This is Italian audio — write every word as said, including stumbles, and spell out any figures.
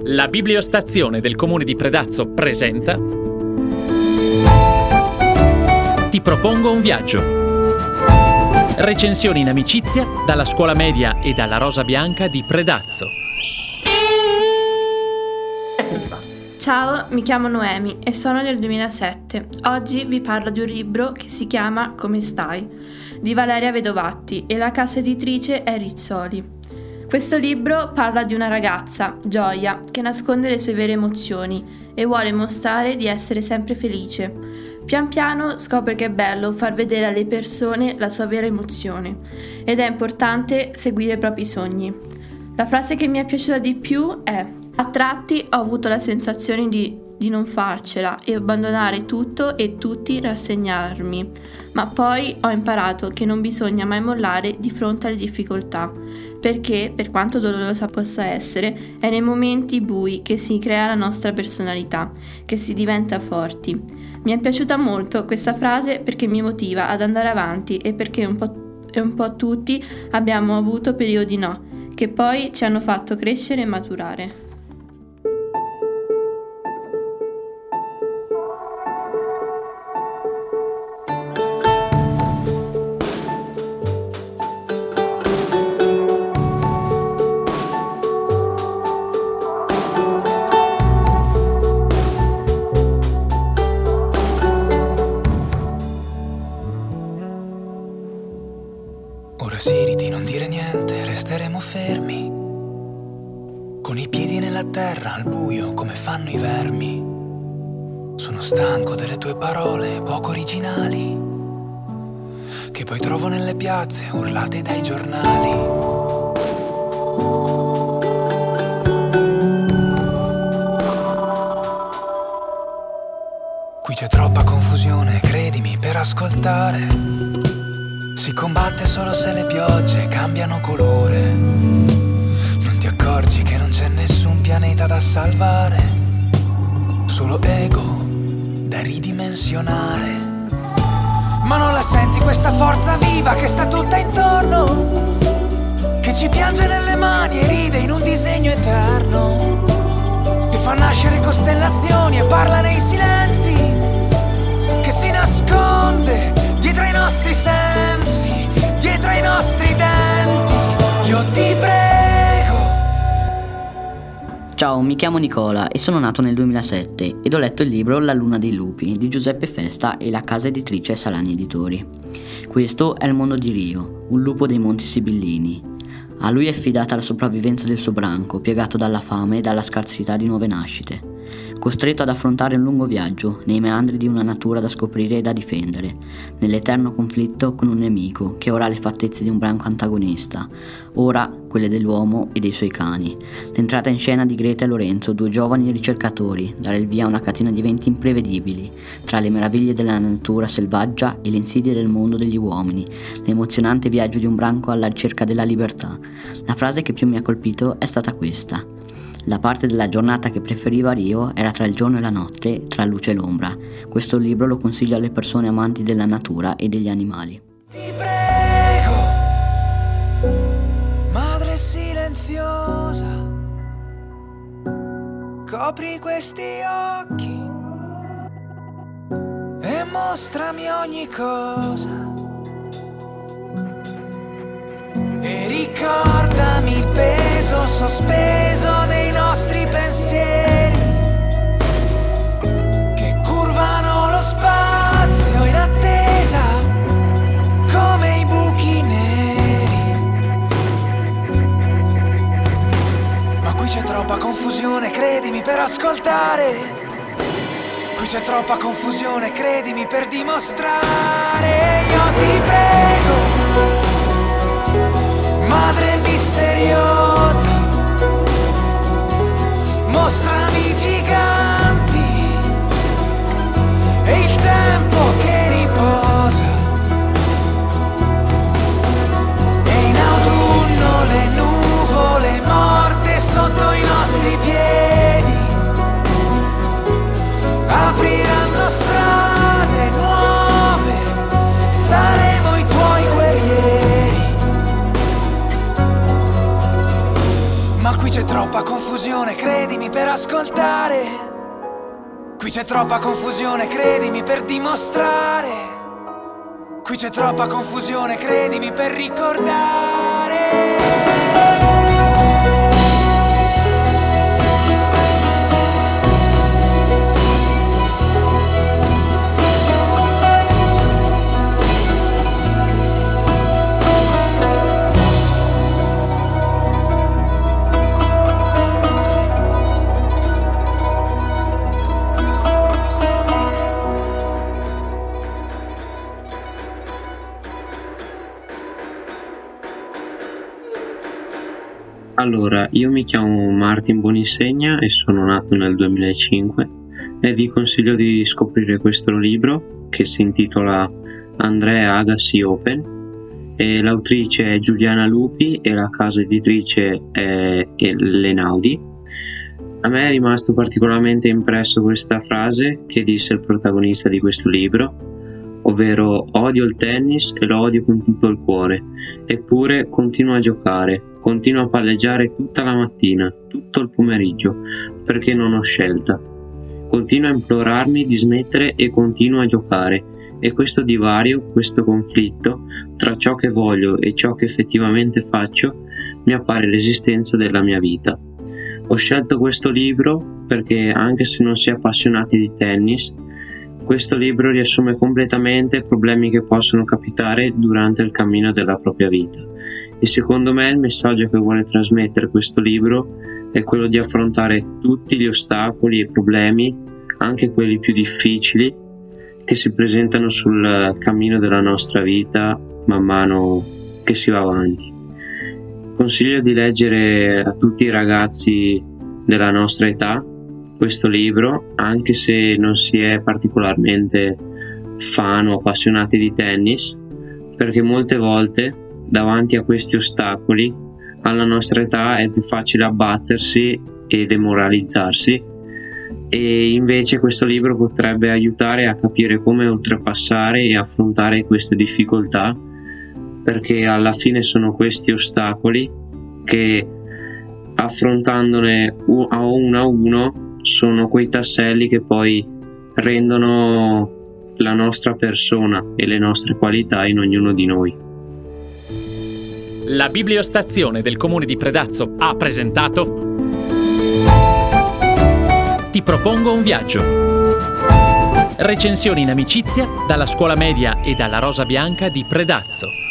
La bibliostazione del comune di Predazzo presenta Ti propongo un viaggio. Recensioni in amicizia dalla scuola media e dalla Rosa Bianca di Predazzo. Ciao, mi chiamo Noemi e sono nel duemilasette. Oggi vi parlo di un libro che si chiama Come stai? Di Valeria Vedovatti e la casa editrice è Rizzoli. Questo libro parla di una ragazza, Gioia, che nasconde le sue vere emozioni e vuole mostrare di essere sempre felice. Pian piano scopre che è bello far vedere alle persone la sua vera emozione ed è importante seguire i propri sogni. La frase che mi è piaciuta di più è: a tratti ho avuto la sensazione di, di non farcela e abbandonare tutto e tutti, rassegnarmi, ma poi ho imparato che non bisogna mai mollare di fronte alle difficoltà, perché, per quanto dolorosa possa essere, è nei momenti bui che si crea la nostra personalità, che si diventa forti. Mi è piaciuta molto questa frase perché mi motiva ad andare avanti e perché un po', e un po' tutti abbiamo avuto periodi no, che poi ci hanno fatto crescere e maturare. Ora Siri, non dire niente, resteremo fermi, con i piedi nella terra, al buio, come fanno i vermi. Sono stanco delle tue parole poco originali, che poi trovo nelle piazze urlate dai giornali. Qui c'è troppa confusione, credimi, per ascoltare. Si combatte solo se le piogge cambiano colore. Non ti accorgi che non c'è nessun pianeta da salvare, solo ego da ridimensionare. Ma non la senti questa forza viva che sta tutta intorno, che ci piange nelle mani e ride in un disegno eterno, che fa nascere costellazioni e parla nei silenzi, che si nasconde dietro ai nostri sensi, dietro ai nostri denti. Io ti prego. Ciao, mi chiamo Nicola e sono nato nel duemilasette ed ho letto il libro La luna dei lupi di Giuseppe Festa e la casa editrice Salani Editori. Questo è il mondo di Rio, un lupo dei Monti Sibillini. A lui è affidata la sopravvivenza del suo branco, piegato dalla fame e dalla scarsità di nuove nascite. Costretto ad affrontare un lungo viaggio nei meandri di una natura da scoprire e da difendere, nell'eterno conflitto con un nemico che ora ha le fattezze di un branco antagonista, ora quelle dell'uomo e dei suoi cani. L'entrata in scena di Greta e Lorenzo, due giovani ricercatori, dare il via a una catena di eventi imprevedibili, tra le meraviglie della natura selvaggia e le insidie del mondo degli uomini, l'emozionante viaggio di un branco alla ricerca della libertà. La frase che più mi ha colpito è stata questa: la parte della giornata che preferiva Rio era tra il giorno e la notte, tra luce e l'ombra. Questo libro lo consiglio alle persone amanti della natura e degli animali. Ti prego, madre silenziosa, copri questi occhi e mostrami ogni cosa. E ricordami il peso sospeso dei nostri pensieri, che curvano lo spazio in attesa come i buchi neri. Ma qui c'è troppa confusione, credimi, per ascoltare. Qui c'è troppa confusione, credimi, per dimostrare. Io ti prego, madre misteriosa, mostrami i giganti e il tempo che riposa. E in autunno le nuvole morte sotto i nostri piedi apriranno strade nuove, saremo i tuoi guerrieri. Ma qui c'è troppa confusione, credimi, per ascoltare. Qui c'è troppa confusione, credimi, per dimostrare. Qui c'è troppa confusione, credimi, per ricordare. Allora, io mi chiamo Martin Buoninsegna e sono nato nel duemilacinque e vi consiglio di scoprire questo libro che si intitola Andrea Agassi Open e l'autrice è Giuliana Lupi e la casa editrice è Lenaudi. A me è rimasto particolarmente impresso questa frase che disse il protagonista di questo libro, ovvero: odio il tennis e lo odio con tutto il cuore, eppure continuo a giocare. Continuo a palleggiare tutta la mattina, tutto il pomeriggio, perché non ho scelta. Continuo a implorarmi di smettere e continuo a giocare. E questo divario, questo conflitto tra ciò che voglio e ciò che effettivamente faccio, mi appare l'esistenza della mia vita. Ho scelto questo libro perché, anche se non si è appassionati di tennis, questo libro riassume completamente i problemi che possono capitare durante il cammino della propria vita. E secondo me il messaggio che vuole trasmettere questo libro è quello di affrontare tutti gli ostacoli e problemi, anche quelli più difficili, che si presentano sul cammino della nostra vita man mano che si va avanti. Consiglio di leggere a tutti i ragazzi della nostra età questo libro, anche se non si è particolarmente fan o appassionati di tennis, perché molte volte davanti a questi ostacoli alla nostra età è più facile abbattersi e demoralizzarsi, e invece questo libro potrebbe aiutare a capire come oltrepassare e affrontare queste difficoltà, perché alla fine sono questi ostacoli che, affrontandone a uno a uno, sono quei tasselli che poi rendono la nostra persona e le nostre qualità in ognuno di noi. La bibliostazione del comune di Predazzo ha presentato Ti propongo un viaggio. Recensioni in amicizia dalla scuola media e dalla Rosa Bianca di Predazzo.